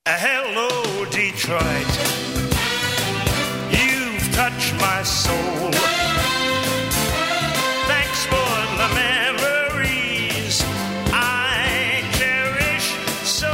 Hello, Detroit. You've touched my soul. Thanks for the memories I cherish so.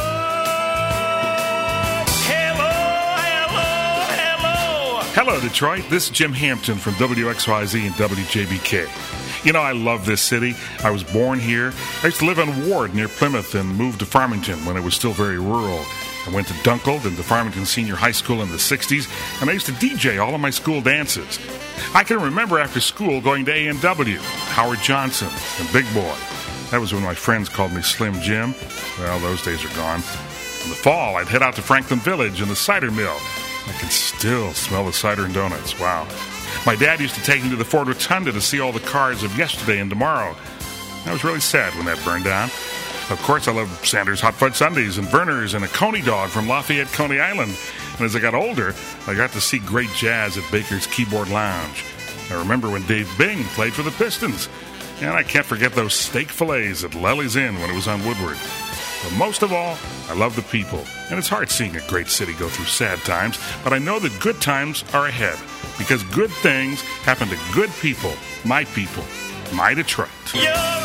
Hello, hello, hello. Hello, Detroit. This is Jim Hampton from WXYZ and WJBK. You know, I love this city. I was born here. I used to live on Ward near Plymouth and moved to Farmington when it was still very rural. I went to Dunkel and to Farmington Senior High School in the 60s, and I used to DJ all of my school dances. I can remember after school going to A&W, Howard Johnson, and Big Boy. That was when my friends called me Slim Jim. Well, those days are gone. In the fall, I'd head out to Franklin Village and the cider mill. I can still smell the cider and donuts. Wow. My dad used to take me to the Ford Rotunda to see all the cars of yesterday and tomorrow. I was really sad when that burned down. Of course, I loved Sanders Hot Fudge Sundaes and Verner's and a Coney dog from Lafayette, Coney Island. And as I got older, I got to see great jazz at Baker's Keyboard Lounge. I remember when Dave Bing played for the Pistons. And I can't forget those steak fillets at Lely's Inn when it was on Woodward. But most of all, I love the people. And it's hard seeing a great city go through sad times, but I know that good times are ahead. Because good things happen to good people, my Detroit. You're